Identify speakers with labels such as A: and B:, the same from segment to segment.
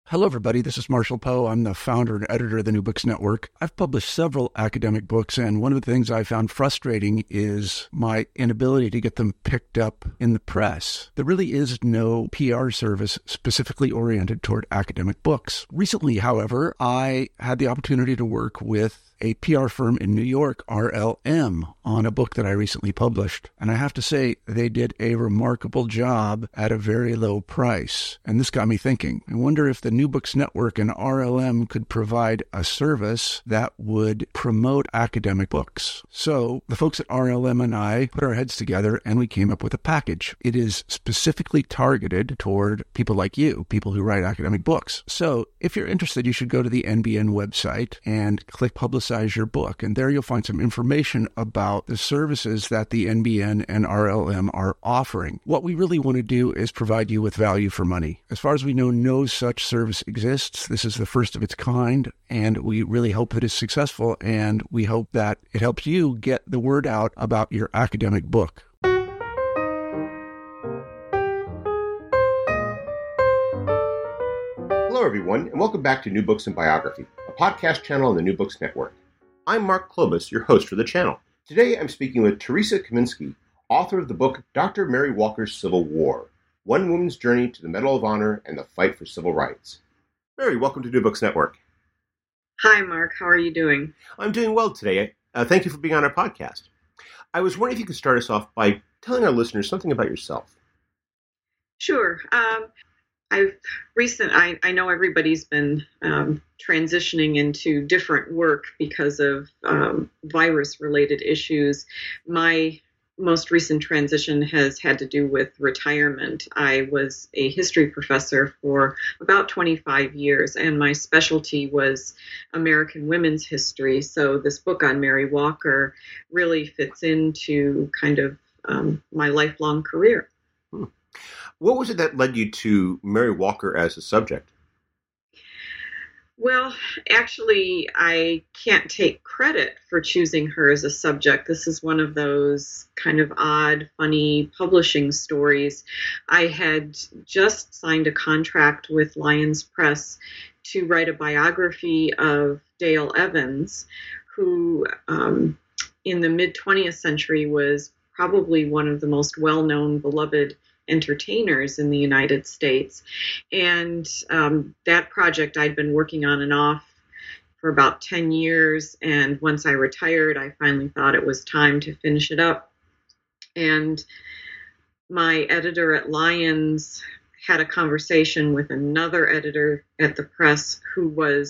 A: Hello, everybody. This is Marshall Poe. I'm the founder and editor of the New Books Network. I've published several academic books, and one of the things I found frustrating is my inability to get them picked up in the press. There really is no PR service specifically oriented toward academic books. Recently, however, I had the opportunity to work with a PR firm in New York, RLM, on a book that I recently published. And I have to say, they did a remarkable job at a very low price. And this got me thinking. I wonder if the New Books Network and RLM could provide a service that would promote academic books. So the folks at RLM and I put our heads together and we came up with a package. It is specifically targeted toward people like you, people who write academic books. So if you're interested, you should go to the NBN website and click Publicize Your Book. And there you'll find some information about the services that the NBN and RLM are offering. What we really want to do is provide you with value for money. As far as we know, no such service exists. This is the first of its kind, and we really hope that it's successful, and we hope that it helps you get the word out about your academic book.
B: Hello, everyone, and welcome back to New Books and Biography, a podcast channel on the New Books Network. I'm Mark Klobus, your host for the channel. Today, I'm speaking with Teresa Kaminski, author of the book Dr. Mary Walker's Civil War, One Woman's Journey to the Medal of Honor and the Fight for Civil Rights. Mary, welcome to New Books Network.
C: Hi, Mark. How are you doing?
B: I'm doing well today. Thank you for being on our podcast. I was wondering if you could start us off by telling our listeners something about yourself.
C: Sure. I know everybody's been transitioning into different work because of virus-related issues. My most recent transition has had to do with retirement. I was a history professor for about 25 years, and my specialty was American women's history. So this book on Mary Walker really fits into kind of my lifelong career.
B: What was it that led you to Mary Walker as a subject?
C: Well, actually, I can't take credit for choosing her as a subject. This is one of those kind of odd, funny publishing stories. I had just signed a contract with Lyons Press to write a biography of Dale Evans, who in the mid-20th century was probably one of the most well-known, beloved entertainers in the United States. And that project I'd been working on and off for about 10 years. And once I retired, I finally thought it was time to finish it up. And my editor at Lyons had a conversation with another editor at the press who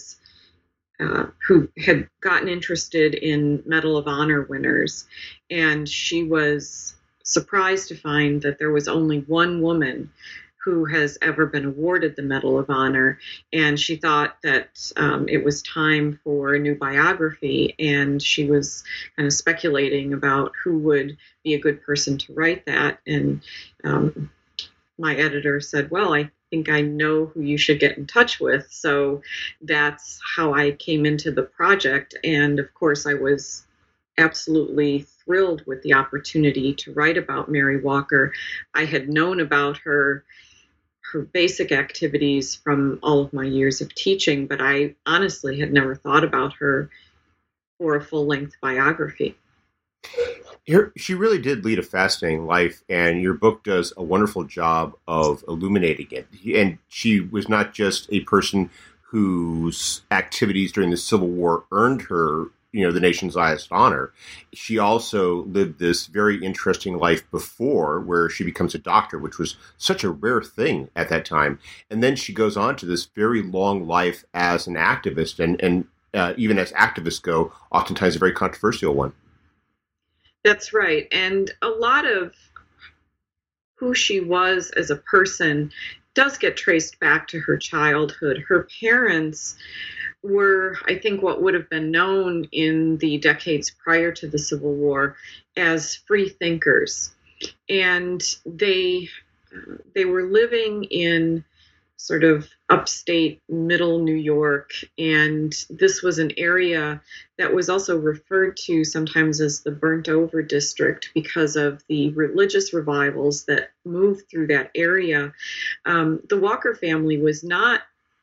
C: had gotten interested in Medal of Honor winners. And she was surprised to find that there was only one woman who has ever been awarded the Medal of Honor, and she thought that it was time for a new biography, and she was kind of speculating about who would be a good person to write that, and my editor said, well, I think I know who you should get in touch with, so that's how I came into the project, and of course I was absolutely thrilled with the opportunity to write about Mary Walker. I had known about her basic activities from all of my years of teaching, but I honestly had never thought about her for a full-length biography.
B: She really did lead a fascinating life, and your book does a wonderful job of illuminating it. And she was not just a person whose activities during the Civil War earned her the nation's highest honor. She also lived this very interesting life before, where she becomes a doctor, which was such a rare thing at that time. And then she goes on to this very long life as an activist, and even as activists go, oftentimes a very controversial one.
C: That's right. And a lot of who she was as a person does get traced back to her childhood. Her parents were, I think, what would have been known in the decades prior to the Civil War as free thinkers. And they were living in sort of upstate middle New York, and this was an area that was also referred to sometimes as the burnt over district because of the religious revivals that moved through that area. The Walker family was not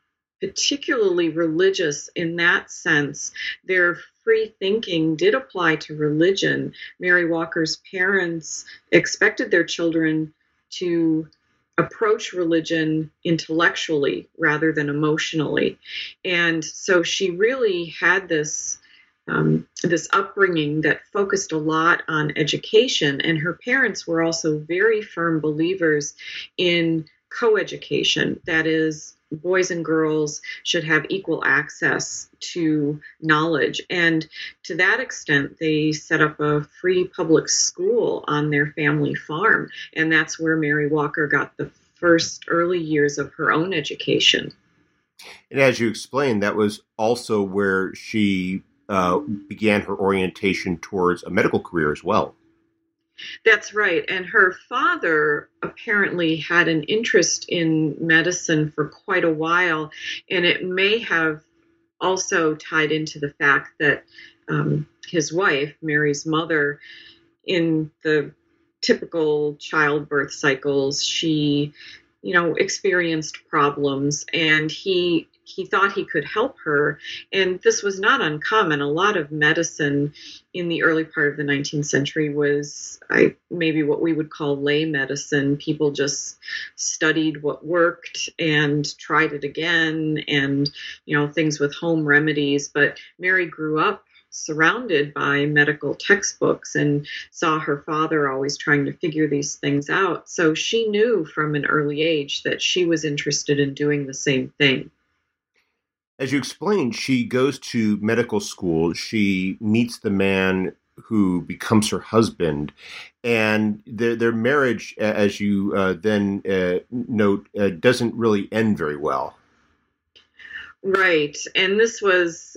C: particularly religious in that sense. Their free thinking did apply to religion. Mary Walker's parents expected their children to approach religion intellectually rather than emotionally. And so she really had this upbringing that focused a lot on education, and her parents were also very firm believers in coeducation. That is, boys and girls should have equal access to knowledge. And to that extent, they set up a free public school on their family farm. And that's where Mary Walker got the first early years of her own education.
B: And as you explained, that was also where she began her orientation towards a medical career as well.
C: That's right. And her father apparently had an interest in medicine for quite a while. And it may have also tied into the fact that his wife, Mary's mother, in the typical childbirth cycles, she, experienced problems, and he thought he could help her. And this was not uncommon. A lot of medicine in the early part of the 19th century was maybe what we would call lay medicine. People just studied what worked and tried it again, and, things with home remedies. But Mary grew up surrounded by medical textbooks and saw her father always trying to figure these things out. So she knew from an early age that she was interested in doing the same thing.
B: As you explained, she goes to medical school. She meets the man who becomes her husband, and their marriage, as you then note, doesn't really end very well.
C: Right. And this was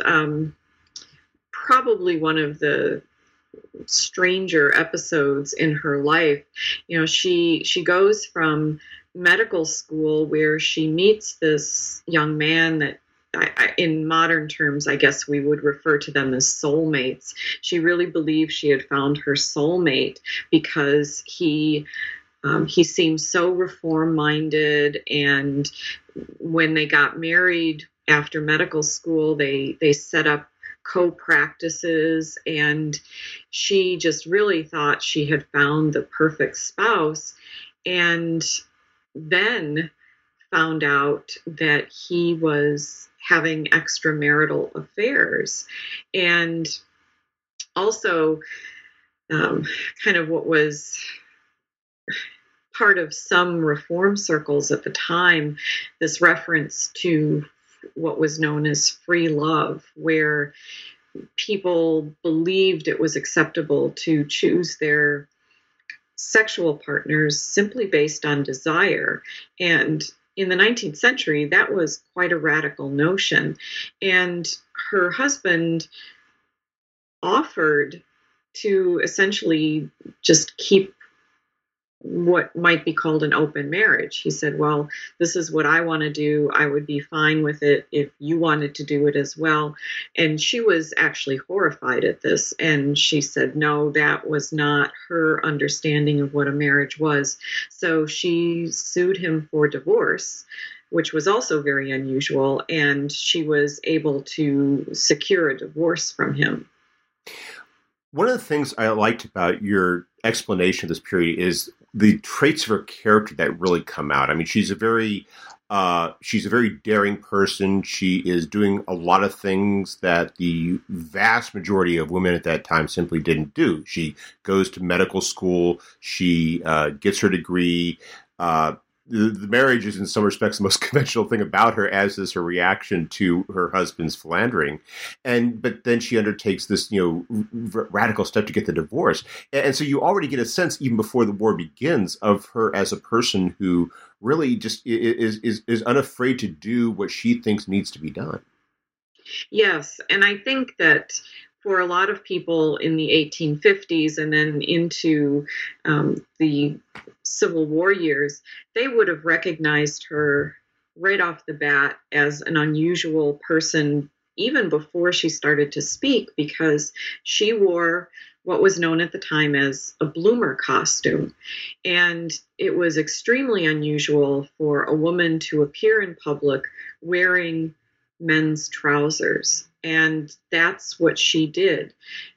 C: probably one of the stranger episodes in her life. She goes from medical school where she meets this young man that in modern terms, I guess we would refer to them as soulmates. She really believed she had found her soulmate because he seemed so reform-minded. And when they got married after medical school, they set up co-practices, and she just really thought she had found the perfect spouse, and then found out that he was having extramarital affairs. And also kind of what was part of some reform circles at the time, this reference to what was known as free love, where people believed it was acceptable to choose their sexual partners simply based on desire. And in the 19th century, that was quite a radical notion. And her husband offered to essentially just keep what might be called an open marriage. He said, well, this is what I want to do. I would be fine with it if you wanted to do it as well. And she was actually horrified at this. And she said, no, that was not her understanding of what a marriage was. So she sued him for divorce, which was also very unusual. And she was able to secure a divorce from him.
B: One of the things I liked about your explanation of this period is the traits of her character that really come out. I mean, she's a very daring person. She is doing a lot of things that the vast majority of women at that time simply didn't do. She goes to medical school. She gets her degree. The marriage is in some respects the most conventional thing about her, as is her reaction to her husband's philandering. But then she undertakes this, radical step to get the divorce. And so you already get a sense, even before the war begins, of her as a person who really just is unafraid to do what she thinks needs to be done.
C: Yes. And I think that for a lot of people in the 1850s and then into the Civil War years, they would have recognized her right off the bat as an unusual person, even before she started to speak, because she wore what was known at the time as a bloomer costume. And it was extremely unusual for a woman to appear in public wearing men's trousers. And that's what she did.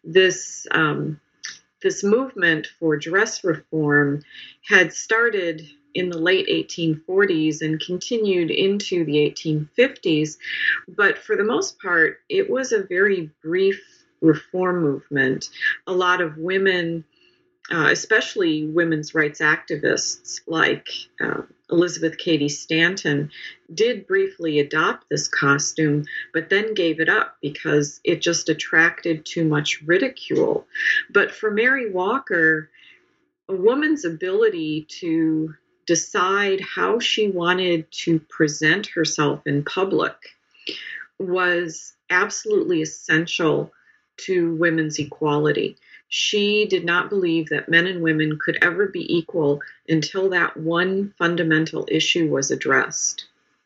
C: This movement for dress reform had started in the late 1840s and continued into the 1850s. But for the most part, it was a very brief reform movement. A lot of women, especially women's rights activists like Elizabeth Cady Stanton, did briefly adopt this costume, but then gave it up because it just attracted too much ridicule. But for Mary Walker, a woman's ability to decide how she wanted to present herself in public was absolutely essential to women's equality. She did not believe that men and women could ever be equal until that one fundamental issue was addressed.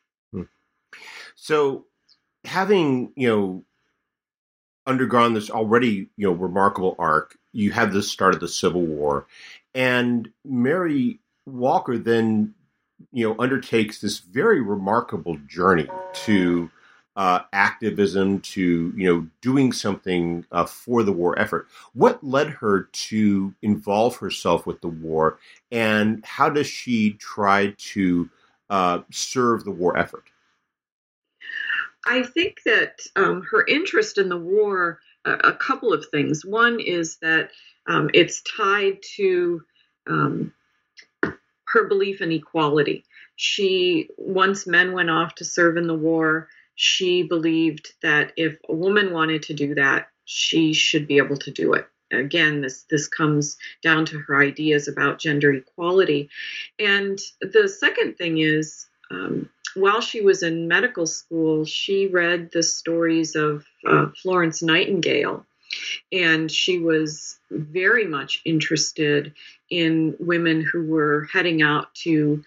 B: So, having, undergone this already, remarkable arc, you have the start of the Civil War, and Mary Walker then, undertakes this very remarkable journey to activism, to, doing something for the war effort. What led her to involve herself with the war, and how does she try to serve the war effort?
C: I think that her interest in the war, a couple of things. One is that it's tied to her belief in equality. Once men went off to serve in the war, she believed that if a woman wanted to do that, she should be able to do it. Again, this comes down to her ideas about gender equality. And the second thing is, while she was in medical school, she read the stories of Florence Nightingale, and she was very much interested in women who were heading out to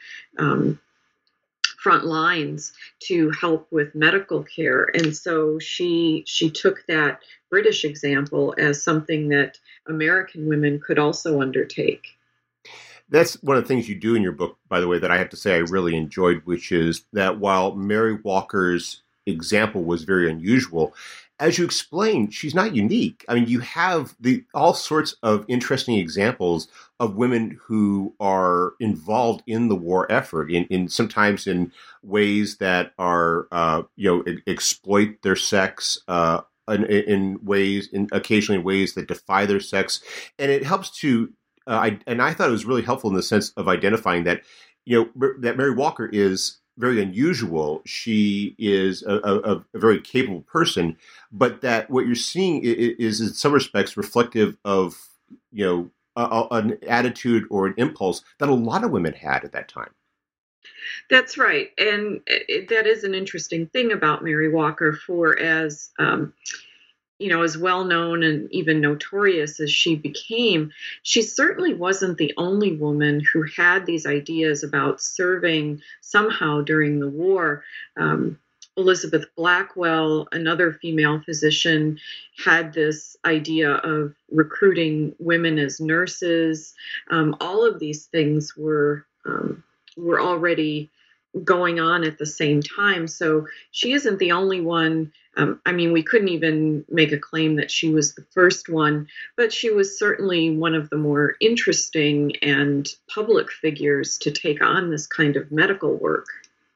C: front lines to help with medical care. And so she took that British example as something that American women could also undertake.
B: That's one of the things you do in your book, by the way, that I have to say I really enjoyed, which is that while Mary Walker's example was very unusual, as you explained, she's not unique. I mean, you have all sorts of interesting examples of women who are involved in the war effort, in sometimes in ways that are, exploit their sex, occasionally in ways that defy their sex, and it helps to. I thought it was really helpful in the sense of identifying that, that Mary Walker is very unusual. She is a very capable person, but that what you're seeing is in some respects reflective of, an attitude or an impulse that a lot of women had at that time.
C: That's right. And that is an interesting thing about Mary Walker, for as well known and even notorious as she became, she certainly wasn't the only woman who had these ideas about serving somehow during the war. Elizabeth Blackwell, another female physician, had this idea of recruiting women as nurses. All of these things were already going on at the same time. So she isn't the only one. We couldn't even make a claim that she was the first one, but she was certainly one of the more interesting and public figures to take on this kind of medical work.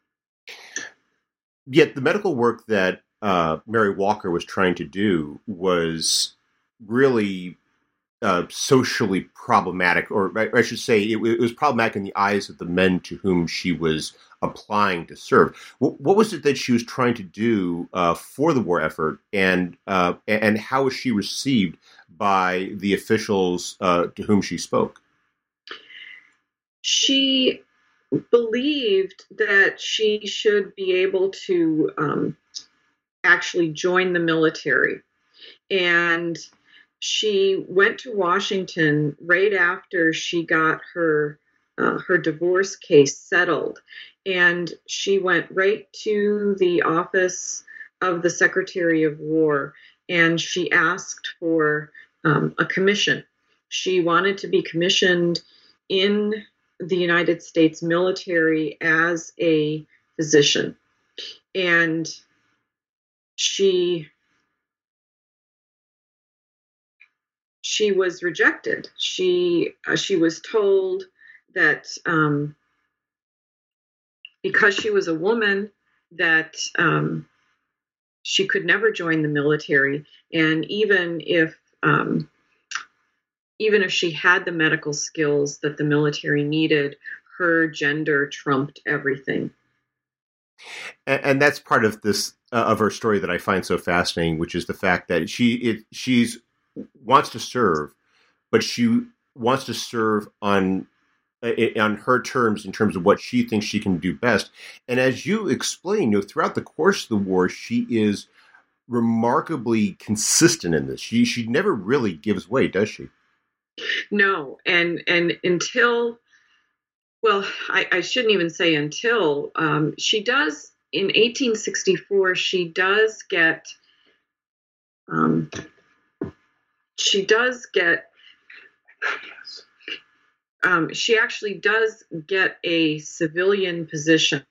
B: Yet the medical work that Mary Walker was trying to do was really socially problematic, or I should say it was problematic in the eyes of the men to whom she was applying to serve. What was it that she was trying to do for the war effort, and how was she received by the officials to whom she spoke?
C: She believed that she should be able to actually join the military, and she went to Washington right after she got her divorce case settled, and she went right to the office of the Secretary of War, and she asked for a commission. She wanted to be commissioned in the United States military as a physician. And she was rejected. She was told that because she was a woman, that she could never join the military, and even if she had the medical skills that the military needed, her gender trumped everything.
B: And that's part of this of her story that I find so fascinating, which is the fact that she's wants to serve, but she wants to serve on her terms, in terms of what she thinks she can do best. And as you explain, throughout the course of the war, she is remarkably consistent in this. She never really gives way, does she?
C: No, and until, well, I shouldn't even say until, she does, in 1864, she actually does get a civilian position,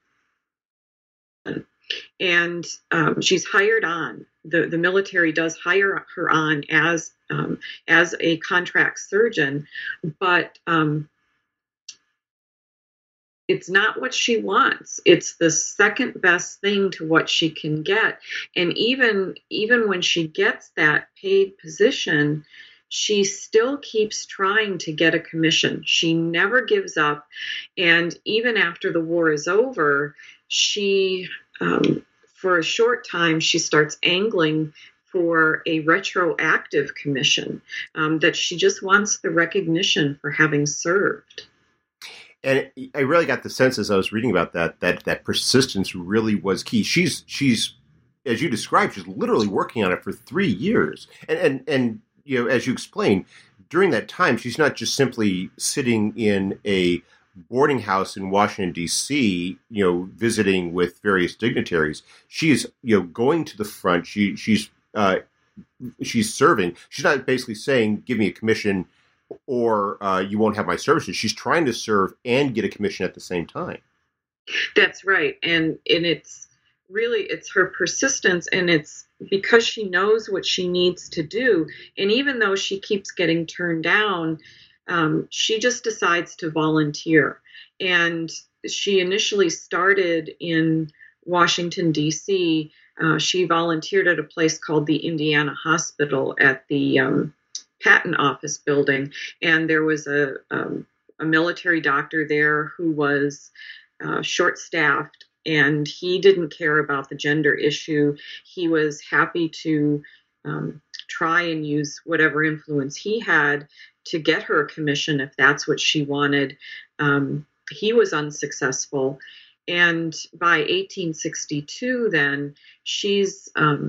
C: and she's hired on. The military does hire her on as a contract surgeon, but it's not what she wants. It's the second best thing to what she can get. And even when she gets that paid position, she still keeps trying to get a commission. She never gives up. And even after the war is over, she, for a short time, she starts angling for a retroactive commission, that she just wants the recognition for having served.
B: And I really got the sense as I was reading about that persistence really was key. She's as you described, she's literally working on it for 3 years. And as you explained, during that time, she's not just simply sitting in a boarding house in Washington, D.C., visiting with various dignitaries. She is, going to the front. She's serving. She's not basically saying, give me a commission or you won't have my services. She's trying to serve and get a commission at the same time.
C: That's right. And it's her persistence, and it's because she knows what she needs to do. And even though she keeps getting turned down, she just decides to volunteer. And she initially started in Washington, D.C. She volunteered at a place called the Indiana Hospital at the patent office building. And there was a military doctor there who was short-staffed, and he didn't care about the gender issue. He was happy to try and use whatever influence he had to get her a commission if that's what she wanted. He was unsuccessful. And by 1862, then, she's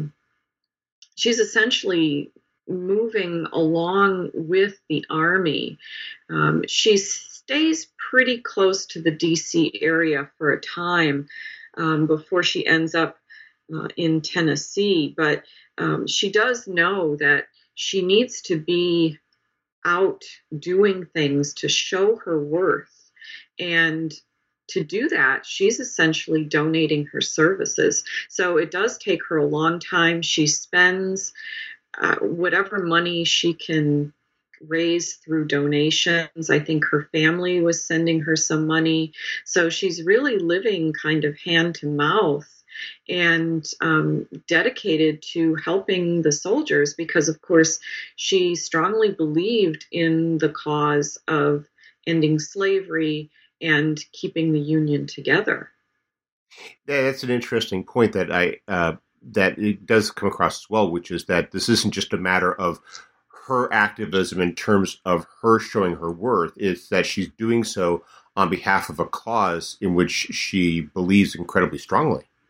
C: essentially moving along with the Army. She stays pretty close to the D.C. area for a time before she ends up in Tennessee. But she does know that she needs to be out doing things to show her worth. And to do that, she's essentially donating her services. So it does take her a long time. She spends whatever money she can raise through donations. I think her family was sending her some money. So she's really living kind of hand to mouth and dedicated to helping the soldiers because, of course, she strongly believed in the cause of ending slavery and keeping the Union together.
B: That's an interesting point that that it does come across as well, which is that this isn't just a matter of her activism in terms of her showing her worth. It's that she's doing so on behalf of a cause in which she believes incredibly strongly.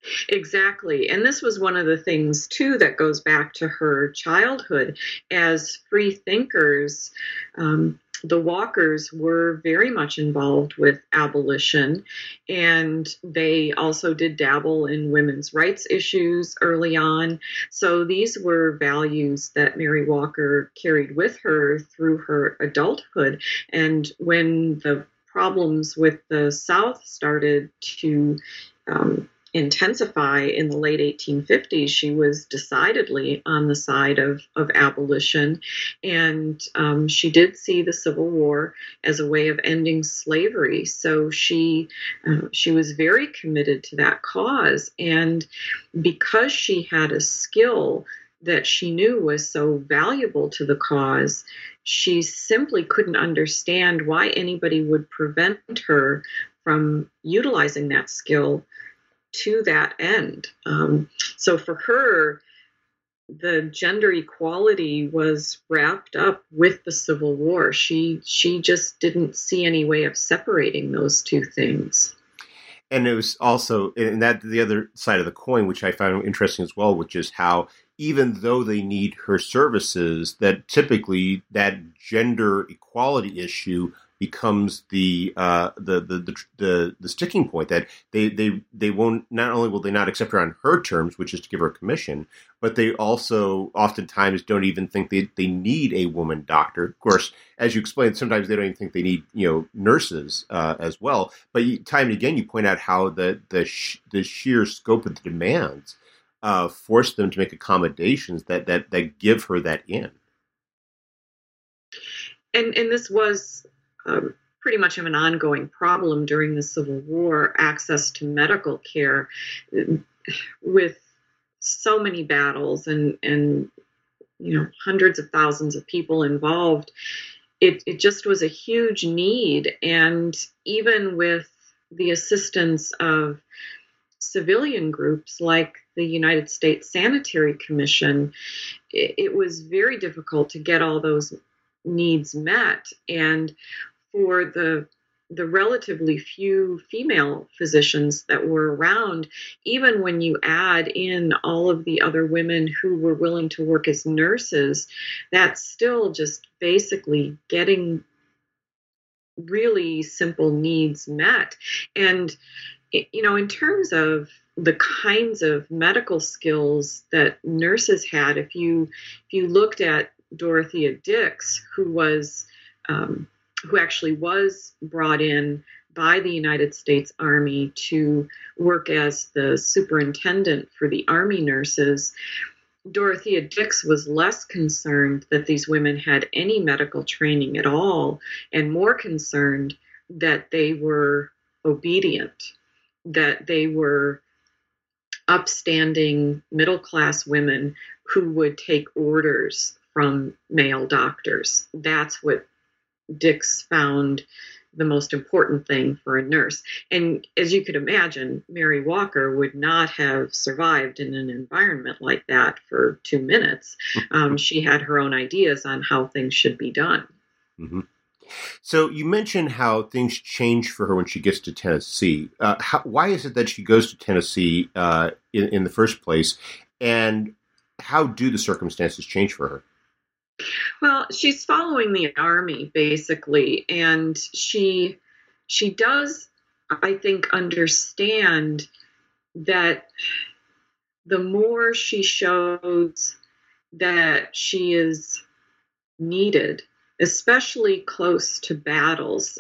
C: Exactly. And this was one of the things, too, that goes back to her childhood. As free thinkers, the Walkers were very much involved with abolition, and they also did dabble in women's rights issues early on. So these were values that Mary Walker carried with her through her adulthood. And when the problems with the South started to intensify in the late 1850s, she was decidedly on the side of abolition. And she did see the Civil War as a way of ending slavery. So she was very committed to that cause. And because she had a skill that she knew was so valuable to the cause, she simply couldn't understand why anybody would prevent her from utilizing that skill to that end. So for her, the gender equality was wrapped up with the Civil War. She just didn't see any way of separating those two things.
B: And it was also, and that the other side of the coin, which I found interesting as well, which is how even though they need her services, that typically that gender equality issue becomes the sticking point, that they won't, not only will they not accept her on her terms, which is to give her a commission, but they also oftentimes don't even think they need a woman doctor. Of course, as you explained, sometimes they don't even think they need nurses as well. But time and again, you point out how the sheer scope of the demands force them to make accommodations that give her that in.
C: And this was pretty much of an ongoing problem during the Civil War, access to medical care, with so many battles and hundreds of thousands of people involved. It just was a huge need. And even with the assistance of civilian groups like the United States Sanitary Commission, it was very difficult to get all those needs met. And for the relatively few female physicians that were around, even when you add in all of the other women who were willing to work as nurses, that's still just basically getting really simple needs met. And in terms of the kinds of medical skills that nurses had, if you looked at Dorothea Dix, who actually was brought in by the United States Army to work as the superintendent for the Army nurses, Dorothea Dix was less concerned that these women had any medical training at all, and more concerned that they were obedient, that they were upstanding middle-class women who would take orders from male doctors. That's what Dix found the most important thing for a nurse. And as you could imagine, Mary Walker would not have survived in an environment like that for 2 minutes. She had her own ideas on how things should be done.
B: Mm-hmm. So you mentioned how things change for her when she gets to Tennessee. Why is it that she goes to Tennessee in the first place? And how do the circumstances change for her?
C: Well, she's following the Army, basically, and she does, I think, understand that the more she shows that she is needed, especially close to battles.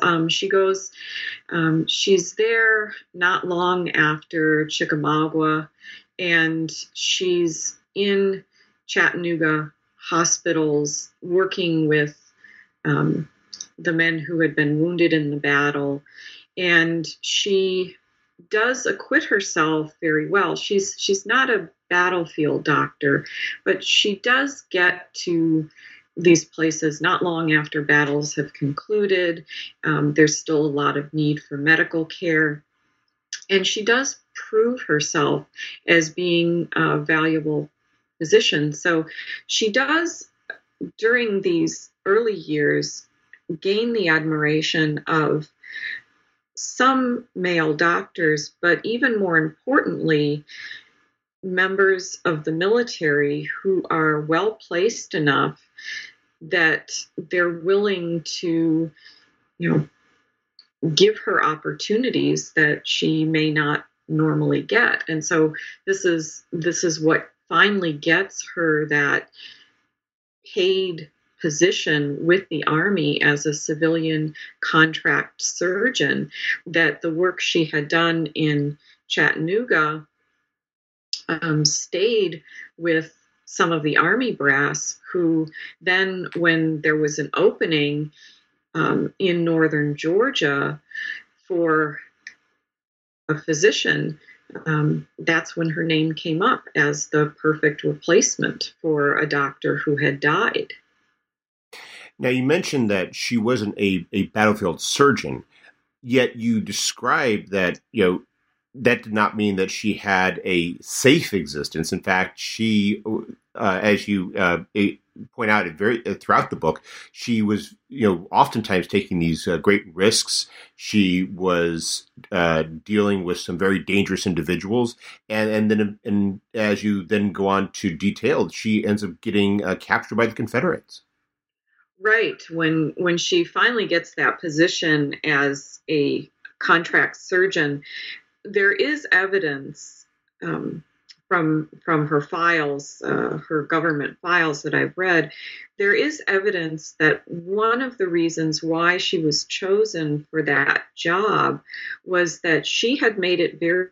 C: She's there not long after Chickamauga, and she's in Chattanooga hospitals working with the men who had been wounded in the battle. And she does acquit herself very well. She's not a battlefield doctor, but she does get to these places not long after battles have concluded. There's still a lot of need for medical care. And she does prove herself as being a valuable physician. So she does, during these early years, gain the admiration of some male doctors, but even more importantly, members of the military who are well placed enough that they're willing to, give her opportunities that she may not normally get. And so this is what finally gets her that paid position with the Army as a civilian contract surgeon, that the work she had done in Chattanooga stayed with some of the Army brass, who then, when there was an opening in northern Georgia for a physician, that's when her name came up as the perfect replacement for a doctor who had died.
B: Now, you mentioned that she wasn't a battlefield surgeon, yet you described that, that did not mean that she had a safe existence. In fact, she, as you point out throughout the book, she was, oftentimes taking these great risks. She was dealing with some very dangerous individuals, and then as you then go on to detail, she ends up getting captured by the Confederates.
C: Right. When she finally gets that position as a contract surgeon, there is evidence from her files, her government files that I've read. There is evidence that one of the reasons why she was chosen for that job was that she had made it very,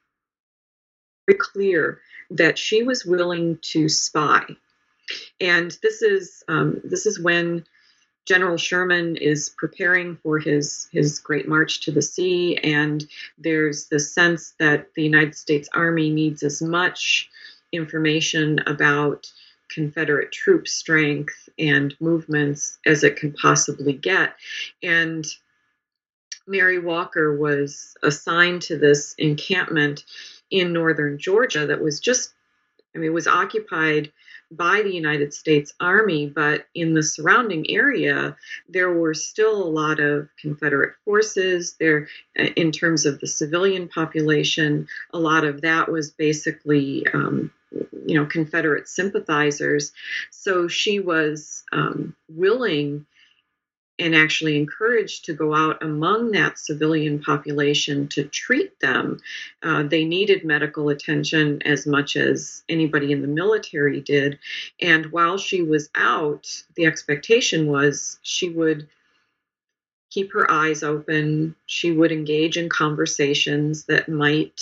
C: very clear that she was willing to spy. And this is when General Sherman is preparing for his great march to the sea, and there's the sense that the United States Army needs as much information about Confederate troop strength and movements as it can possibly get. And Mary Walker was assigned to this encampment in northern Georgia that was it was occupied by the United States Army, but in the surrounding area, there were still a lot of Confederate forces there. In terms of the civilian population, a lot of that was basically, Confederate sympathizers. So she was willing and actually encouraged to go out among that civilian population to treat them. They needed medical attention as much as anybody in the military did. And while she was out, the expectation was she would keep her eyes open. She would engage in conversations that might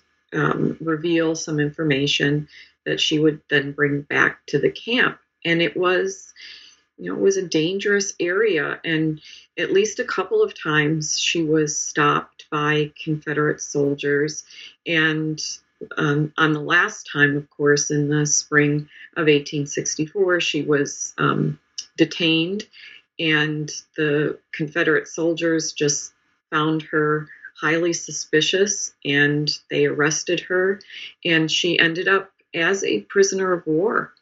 C: reveal some information that she would then bring back to the camp. And it was a dangerous area, and at least a couple of times she was stopped by Confederate soldiers. And on the last time, of course, in the spring of 1864, she was detained, and the Confederate soldiers just found her highly suspicious, and they arrested her, and she ended up as a prisoner of war.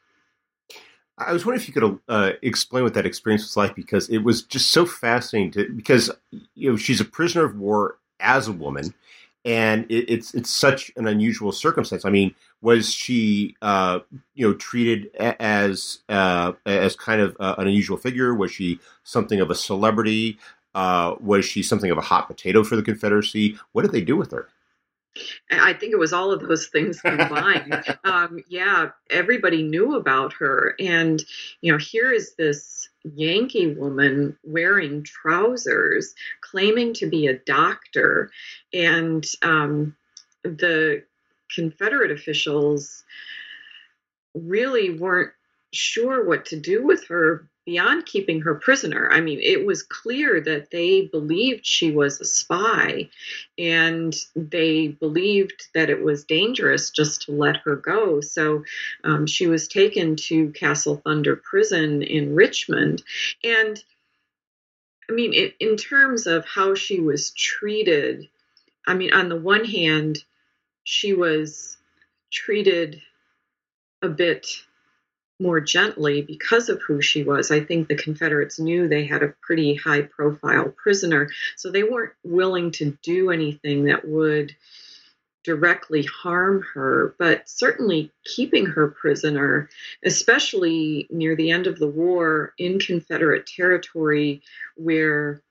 B: I was wondering if you could explain what that experience was like, because it was just so fascinating. Because she's a prisoner of war as a woman, and it's such an unusual circumstance. I mean, was she treated as kind of an unusual figure? Was she something of a celebrity? Was she something of a hot potato for the Confederacy? What did they do with her?
C: I think it was all of those things combined. Everybody knew about her. And, here is this Yankee woman wearing trousers, claiming to be a doctor. And the Confederate officials really weren't sure what to do with her beyond keeping her prisoner. I mean, it was clear that they believed she was a spy, and they believed that it was dangerous just to let her go. So she was taken to Castle Thunder Prison in Richmond. And I mean, in terms of how she was treated, I mean, on the one hand, she was treated a bit more gently because of who she was. I think the Confederates knew they had a pretty high profile prisoner, so they weren't willing to do anything that would directly harm her, but certainly keeping her prisoner, especially near the end of the war in Confederate territory where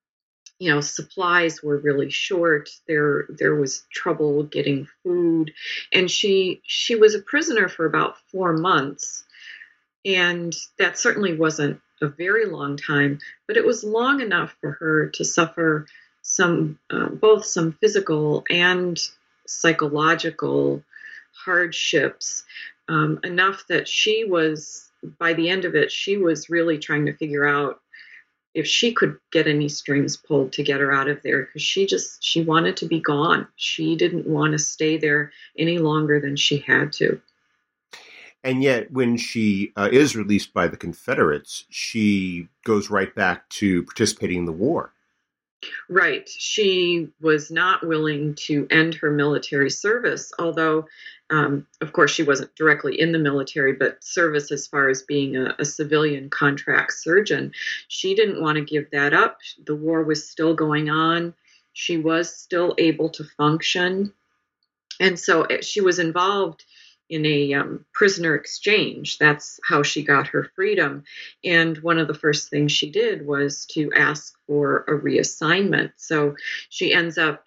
C: supplies were really short. There was trouble getting food, and she was a prisoner for about 4 months, and that certainly wasn't a very long time, but it was long enough for her to suffer both some physical and psychological hardships, enough that by the end of it, she was really trying to figure out if she could get any strings pulled to get her out of there, because she wanted to be gone. She didn't want to stay there any longer than she had to.
B: And yet, when she is released by the Confederates, she goes right back to participating in the war.
C: Right. She was not willing to end her military service, although, of course, she wasn't directly in the military, but service as far as being a civilian contract surgeon. She didn't want to give that up. The war was still going on. She was still able to function. And so she was involved in a prisoner exchange. That's how she got her freedom. And one of the first things she did was to ask for a reassignment. So she ends up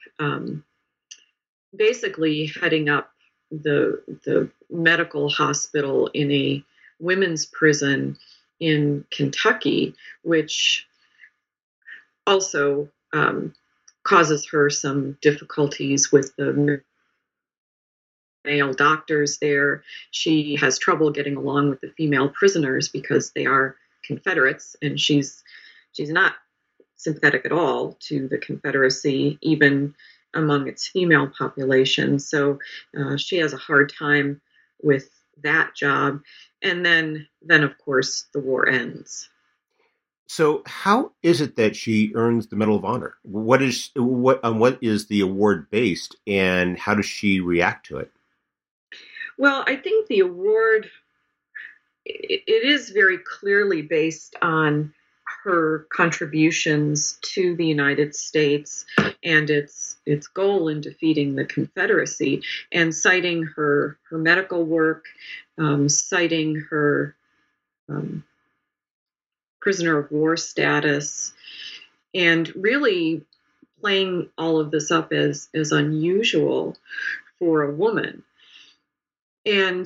C: basically heading up the medical hospital in a women's prison in Kentucky, which also causes her some difficulties with the male doctors there. She has trouble getting along with the female prisoners because they are Confederates, and she's not sympathetic at all to the Confederacy, even among its female population. So she has a hard time with that job. And then of course, the war ends.
B: So how is it that she earns the Medal of Honor? What is the award based, and how does she react to it?
C: Well, I think the award, it is very clearly based on her contributions to the United States and its goal in defeating the Confederacy, and citing her medical work, citing her prisoner of war status, and really playing all of this up as unusual for a woman. And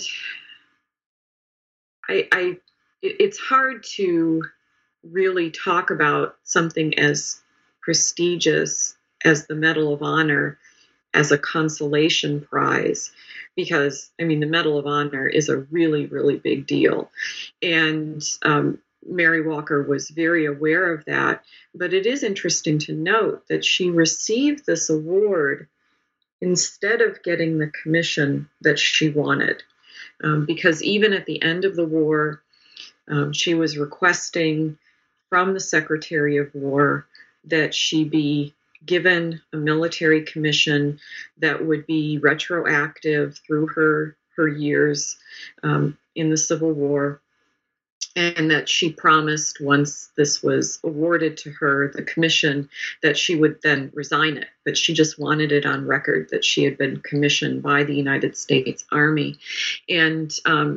C: it's hard to really talk about something as prestigious as the Medal of Honor as a consolation prize, because, I mean, the Medal of Honor is a really, really big deal. And Mary Walker was very aware of that. But it is interesting to note that she received this award instead of getting the commission that she wanted. Because even at the end of the war, she was requesting from the Secretary of War that she be given a military commission that would be retroactive through her years in the Civil War, and that she promised, once this was awarded to her, the commission, that she would then resign it. But she just wanted it on record that she had been commissioned by the United States Army. And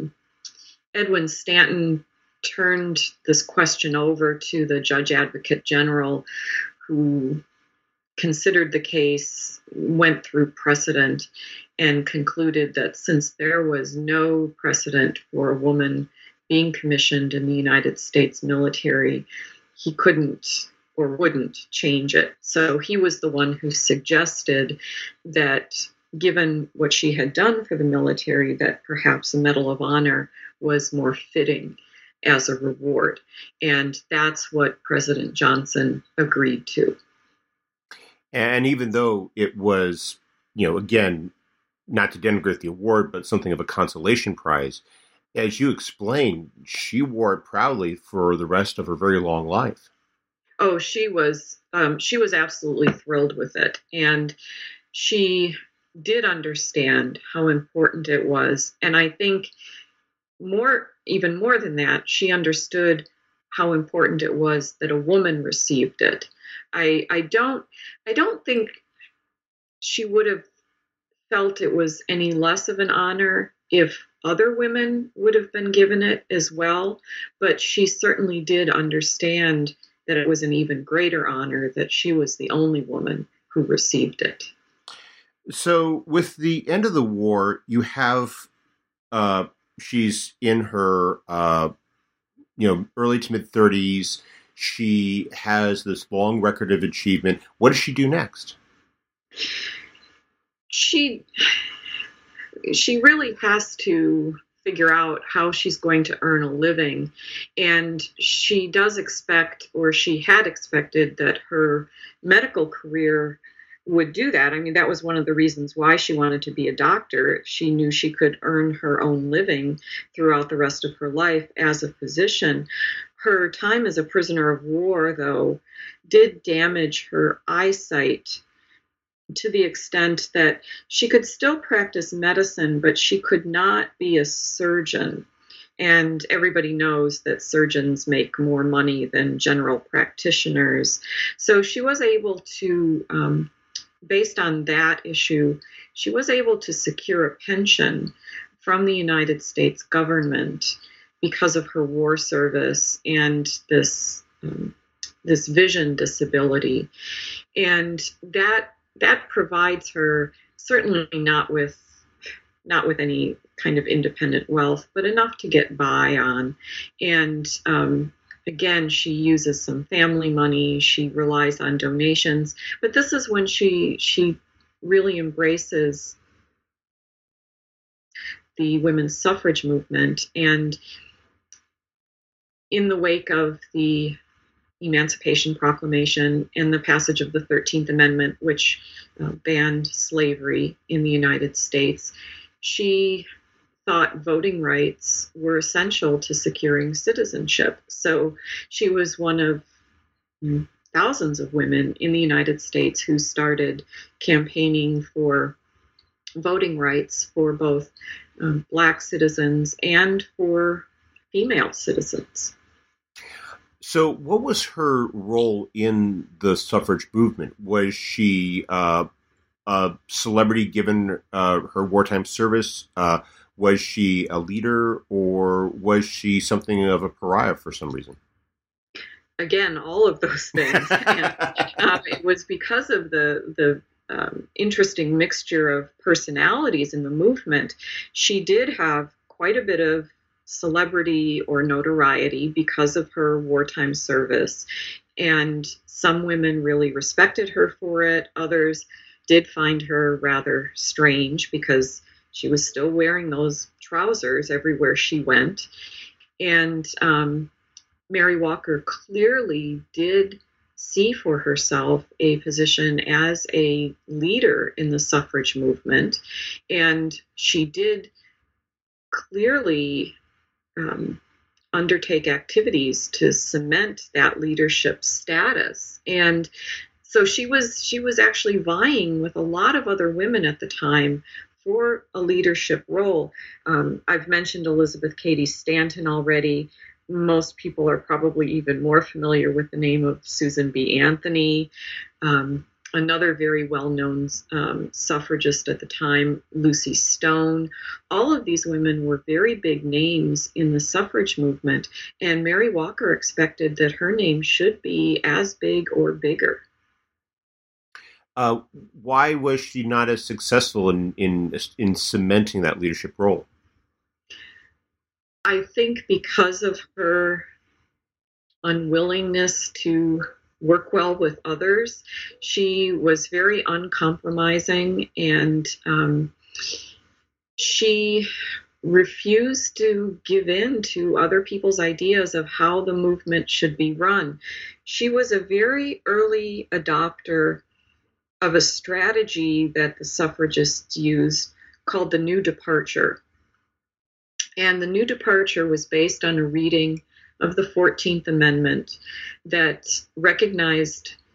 C: Edwin Stanton turned this question over to the Judge Advocate General, who considered the case, went through precedent, and concluded that since there was no precedent for a woman being commissioned in the United States military, he couldn't or wouldn't change it. So he was the one who suggested that, given what she had done for the military, that perhaps a Medal of Honor was more fitting as a reward. And that's what President Johnson agreed to.
B: And even though it was, again, not to denigrate the award, but something of a consolation prize, as you explained, she wore it proudly for the rest of her very long life.
C: Oh, she was absolutely thrilled with it. And she did understand how important it was. And I think even more than that, she understood how important it was that a woman received it. I don't think she would have felt it was any less of an honor if other women would have been given it as well, but she certainly did understand that it was an even greater honor that she was the only woman who received it.
B: So with the end of the war, you have she's in her early to mid 30s. She has this long record of achievement. What does she do next?
C: She really has to figure out how she's going to earn a living, and she does expect, or she had expected, that her medical career would do that. I mean, that was one of the reasons why she wanted to be a doctor. She knew she could earn her own living throughout the rest of her life as a physician. Her time as a prisoner of war, though, did damage her eyesight to the extent that she could still practice medicine, but she could not be a surgeon. And everybody knows that surgeons make more money than general practitioners. So she was able to, based on that issue, she was able to secure a pension from the United States government because of her war service and this vision disability. And that provides her, certainly not with any kind of independent wealth, but enough to get by on. And again, she uses some family money. She relies on donations. But this is when she really embraces the women's suffrage movement. And in the wake of the Emancipation Proclamation and the passage of the 13th Amendment, which banned slavery in the United States, she thought voting rights were essential to securing citizenship. So she was one of thousands of women in the United States who started campaigning for voting rights for both Black citizens and for female citizens.
B: So what was her role in the suffrage movement? Was she a celebrity given her wartime service? Was she a leader, or was she something of a pariah for some reason?
C: Again, all of those things. And, it was because of the interesting mixture of personalities in the movement. She did have quite a bit of celebrity or notoriety because of her wartime service. And some women really respected her for it. Others did find her rather strange because she was still wearing those trousers everywhere she went. And Mary Walker clearly did see for herself a position as a leader in the suffrage movement. And she did clearly undertake activities to cement that leadership status. And so she was actually vying with a lot of other women at the time for a leadership role. I've mentioned Elizabeth Cady Stanton already. Most people are probably even more familiar with the name of Susan B. Anthony. Another very well-known suffragist at the time, Lucy Stone. All of these women were very big names in the suffrage movement, and Mary Walker expected that her name should be as big or bigger.
B: Why was she not as successful in cementing that leadership role?
C: I think because of her unwillingness to work well with others. She was very uncompromising, and she refused to give in to other people's ideas of how the movement should be run. She was a very early adopter of a strategy that the suffragists used called the New Departure. And the New Departure was based on a reading of the 14th Amendment that recognized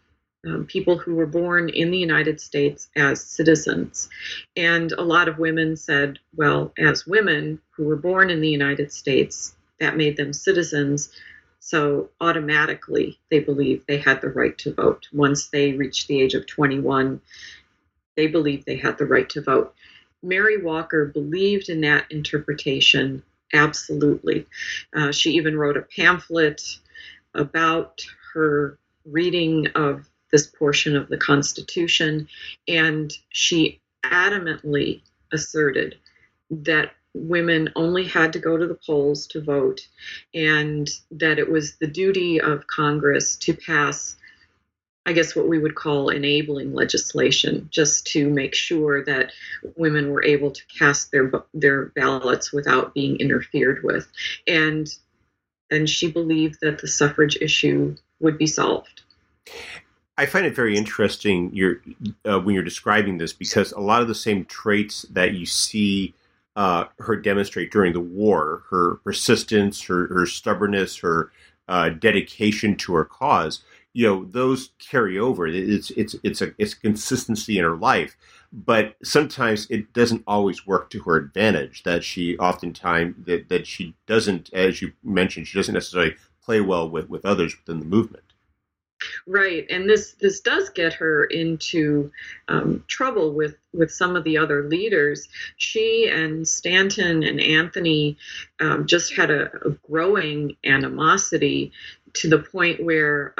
C: people who were born in the United States as citizens. And a lot of women said, well, as women who were born in the United States, that made them citizens. So automatically they believed they had the right to vote. Once they reached the age of 21, they believed they had the right to vote. Mary Walker believed in that interpretation absolutely. She even wrote a pamphlet about her reading of this portion of the Constitution, and she adamantly asserted that women only had to go to the polls to vote, and that it was the duty of Congress to pass, I guess, what we would call enabling legislation, just to make sure that women were able to cast their ballots without being interfered with. And she believed that the suffrage issue would be solved.
B: I find it very interesting when you're describing this, because a lot of the same traits that you see her demonstrate during the war, her persistence, her stubbornness, her dedication to her cause, those carry over. It's consistency in her life, but sometimes it doesn't always work to her advantage. That she oftentimes that she doesn't, as you mentioned, she doesn't necessarily play well with others within the movement.
C: Right, and this does get her into trouble with some of the other leaders. She and Stanton and Anthony just had a growing animosity, to the point where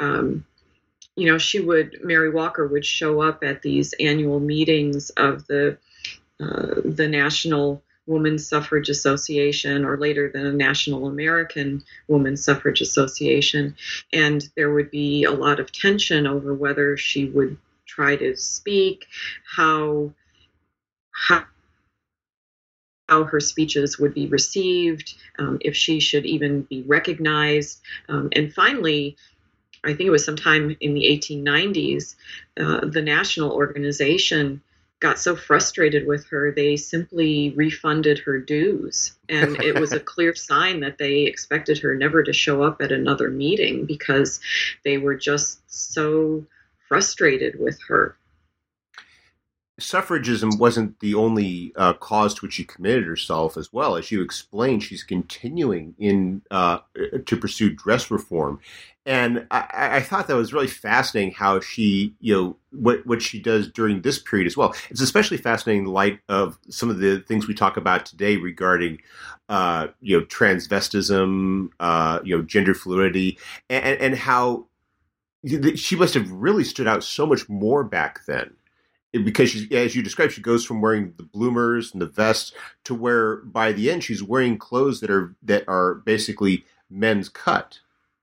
C: Mary Walker would show up at these annual meetings of the National Women's Suffrage Association, or later the National American Women's Suffrage Association, and there would be a lot of tension over whether she would try to speak, how her speeches would be received, if she should even be recognized. And finally, I think it was sometime in the 1890s, the national organization got so frustrated with her, they simply refunded her dues. And it was a clear sign that they expected her never to show up at another meeting, because they were just so frustrated with her.
B: Suffragism wasn't the only cause to which she committed herself as well. As you explained, she's continuing to pursue dress reform. And I thought that was really fascinating how she, what she does during this period as well. It's especially fascinating in light of some of the things we talk about today regarding, transvestism, gender fluidity, and how she must have really stood out so much more back then. Because as you described, she goes from wearing the bloomers and the vests to where by the end she's wearing clothes that are basically men's cut.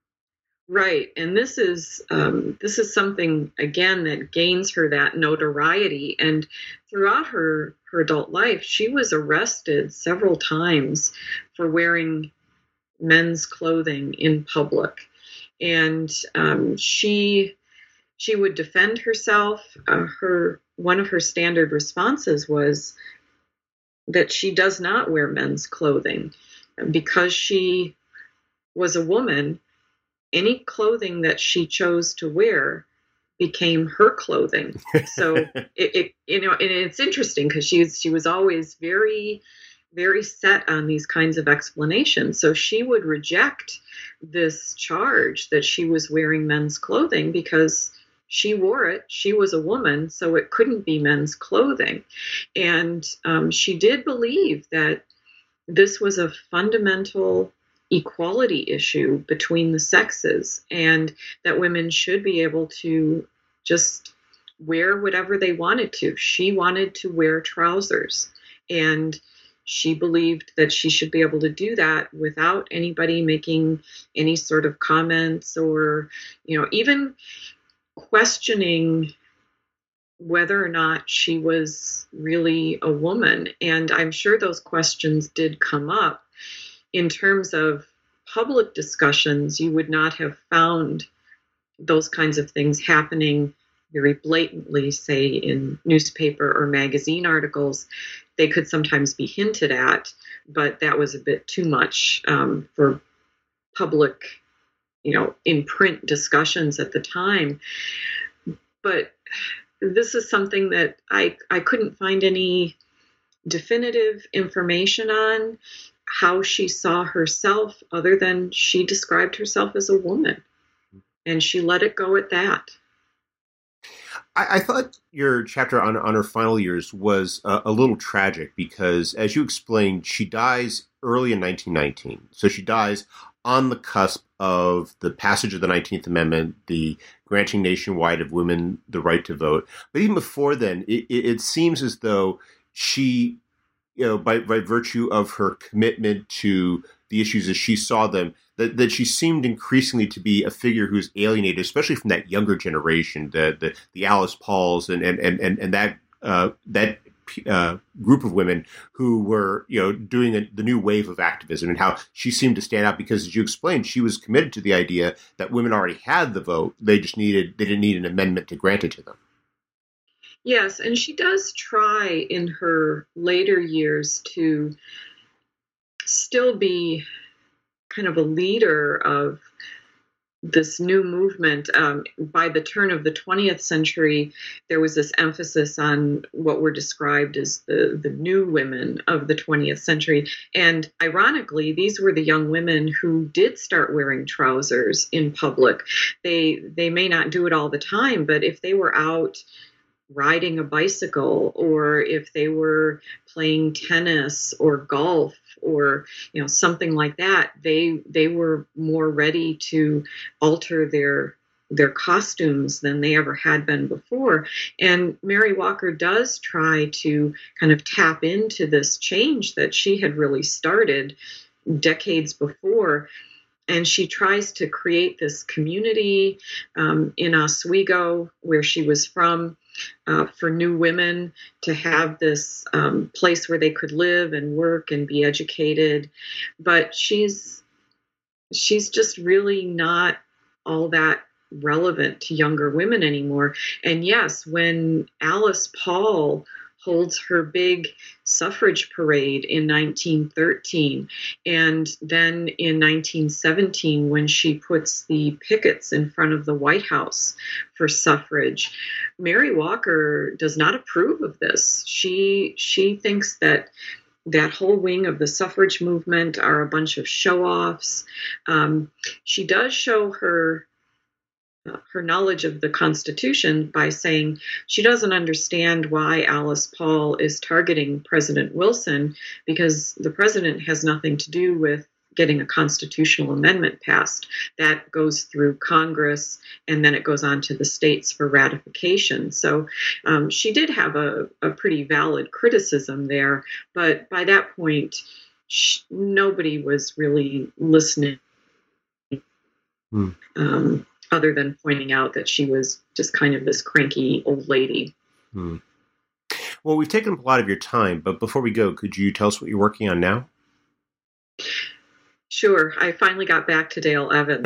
C: Right, and this is something again that gains her that notoriety. And throughout her adult life, she was arrested several times for wearing men's clothing in public, and she would defend herself. One of her standard responses was that she does not wear men's clothing because she was a woman. Any clothing that she chose to wear became her clothing. So and it's interesting because she was always very, very set on these kinds of explanations. So she would reject this charge that she was wearing men's clothing because she wore it. She was a woman, so it couldn't be men's clothing. And she did believe that this was a fundamental equality issue between the sexes, and that women should be able to just wear whatever they wanted to. She wanted to wear trousers, and she believed that she should be able to do that without anybody making any sort of comments or, even questioning whether or not she was really a woman. And I'm sure those questions did come up. In terms of public discussions, you would not have found those kinds of things happening very blatantly, say in newspaper or magazine articles. They could sometimes be hinted at, but that was a bit too much for public, in print discussions at the time. but this is something that I couldn't find any definitive information on how she saw herself, other than she described herself as a woman, and she let it go at that.
B: I thought your chapter on her final years was a little tragic because, as you explained, she dies early in 1919. So she dies on the cusp of the passage of the 19th Amendment, the granting nationwide of women the right to vote. But even before then, it seems as though she, by virtue of her commitment to the issues as she saw them, that she seemed increasingly to be a figure who's alienated, especially from that younger generation, the Alice Pauls and that group of women who were doing the new wave of activism, and how she seemed to stand out because, as you explained, she was committed to the idea that women already had the vote. They didn't need an amendment to grant it to them.
C: Yes, and she does try in her later years to still be kind of a leader of this new movement. By the turn of the 20th century, there was this emphasis on what were described as the new women of the 20th century. And ironically, these were the young women who did start wearing trousers in public. They may not do it all the time, but if they were out riding a bicycle, or if they were playing tennis or golf or something like that, they were more ready to alter their costumes than they ever had been before. And Mary Walker does try to kind of tap into this change that she had really started decades before. And she tries to create this community in Oswego, where she was from, for new women to have this place where they could live and work and be educated. But she's just really not all that relevant to younger women anymore. And yes, when Alice Paul holds her big suffrage parade in 1913, and then in 1917 when she puts the pickets in front of the White House for suffrage, Mary Walker does not approve of this. She thinks that whole wing of the suffrage movement are a bunch of show-offs. She does show her knowledge of the Constitution by saying she doesn't understand why Alice Paul is targeting President Wilson, because the president has nothing to do with getting a constitutional amendment passed. That goes through Congress, and then it goes on to the states for ratification. So she did have a pretty valid criticism there, but by that point, nobody was really listening. Other than pointing out that she was just kind of this cranky old lady.
B: Well, we've taken up a lot of your time, but before we go, could you tell us what you're working on now?
C: Sure. I finally got back to Dale Evans.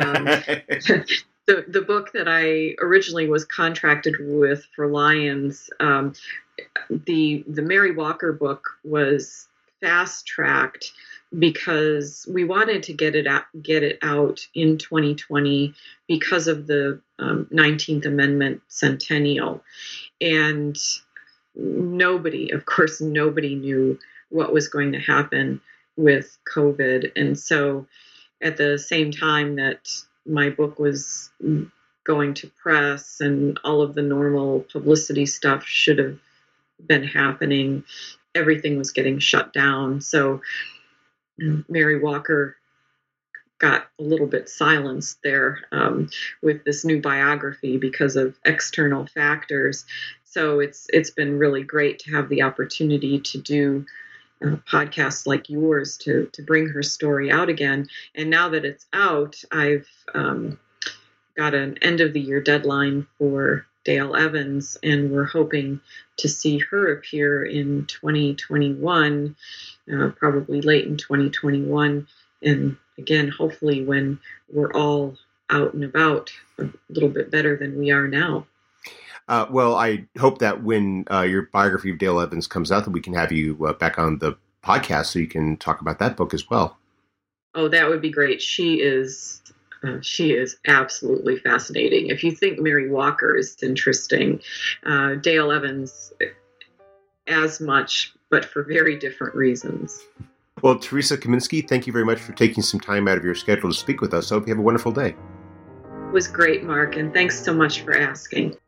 C: The book that I originally was contracted with for Lions, the Mary Walker book was fast-tracked because we wanted to get it out in 2020 because of the 19th Amendment centennial. And nobody knew what was going to happen with COVID. And so at the same time that my book was going to press and all of the normal publicity stuff should have been happening, everything was getting shut down. So Mary Walker got a little bit silenced there with this new biography because of external factors. So it's been really great to have the opportunity to do podcasts like yours to bring her story out again. And now that it's out, I've got an end of the year deadline for Dale Evans, and we're hoping to see her appear in 2021, probably late in 2021. And again, hopefully when we're all out and about a little bit better than we are now.
B: Well, I hope that when your biography of Dale Evans comes out, that we can have you back on the podcast so you can talk about that book as well.
C: Oh, that would be great. She is She is absolutely fascinating. If you think Mary Walker is interesting, Dale Evans as much, but for very different reasons.
B: Well, Teresa Kaminski, thank you very much for taking some time out of your schedule to speak with us. I hope you have a wonderful day.
C: It was great, Mark, and thanks so much for asking.